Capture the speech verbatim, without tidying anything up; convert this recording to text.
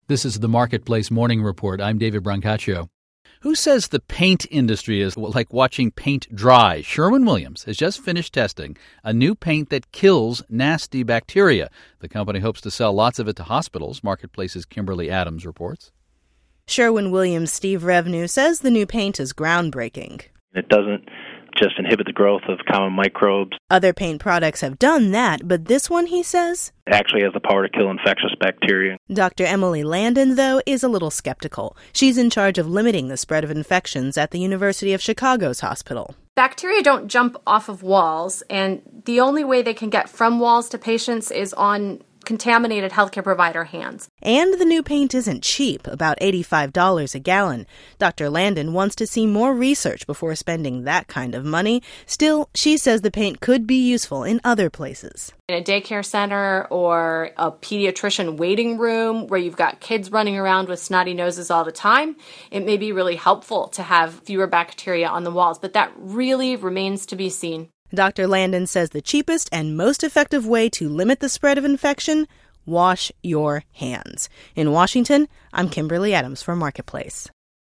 This is the Marketplace Morning Report. I'm David Brancaccio. Who says the paint industry is like watching paint dry? Sherwin-Williams has just finished testing a new paint that kills nasty bacteria. The company hopes to sell lots of it to hospitals. Marketplace's Kimberly Adams reports. Sherwin-Williams' Steve Revnew says the new paint is groundbreaking. It doesn't just inhibit the growth of common microbes. Other paint products have done that, but this one, he says, It actually has the power to kill infectious bacteria. Doctor Emily Landon, though, is a little skeptical. She's in charge of limiting the spread of infections at the University of Chicago's hospital. Bacteria don't jump off of walls, and the only way they can get from walls to patients is on contaminated healthcare provider hands. And the new paint isn't cheap, about eighty-five dollars a gallon. Doctor Landon wants to see more research before spending that kind of money. Still, she says the paint could be useful in other places. In a daycare center or a pediatrician waiting room where you've got kids running around with snotty noses all the time, it may be really helpful to have fewer bacteria on the walls, but that really remains to be seen. Doctor Landon says the cheapest and most effective way to limit the spread of infection: wash your hands. In Washington, I'm Kimberly Adams for Marketplace.